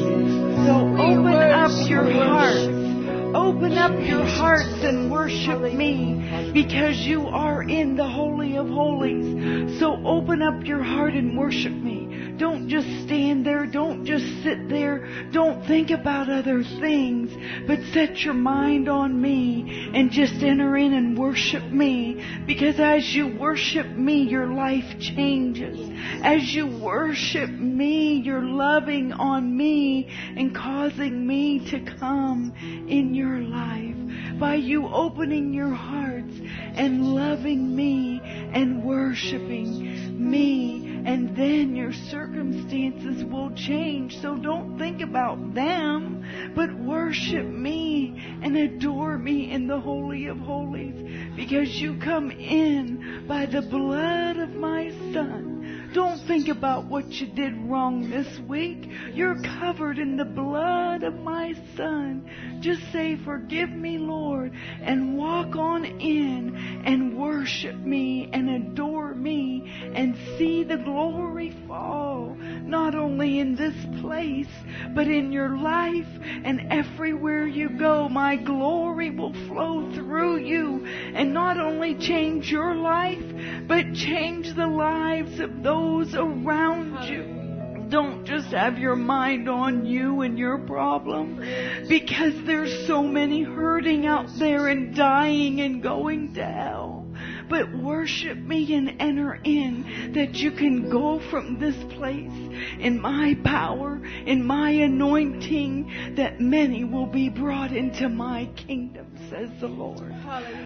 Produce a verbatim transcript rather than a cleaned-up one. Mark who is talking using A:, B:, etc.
A: So open up your hearts. Open up your hearts and worship me, because you are in the Holy of Holies. So open up your heart and worship me. Don't just stand there. Don't just sit there. Don't think about other things, but set your mind on me and just enter in and worship me. Because as you worship me, your life changes. As you worship me, you're loving on me and causing me to come in your life. By you opening your hearts and loving me and worshiping me, and then your circumstances will change. So don't think about them, but worship me and adore me in the Holy of Holies, because you come in by the blood of my Son. Don't think about what you did wrong this week. You're covered in the blood of my Son. Just say, forgive me, Lord, and walk on in and worship me and adore me and see the glory fall, not only in this place, but in your life and everywhere you go. My glory will flow through you and not only change your life, but change the lives of those around you. Don't just have your mind on you and your problem, because there's so many hurting out there and dying and going to hell. But worship me and enter in, that you can go from this place in my power, in my anointing, that many will be brought into my kingdom, says the Lord. Hallelujah.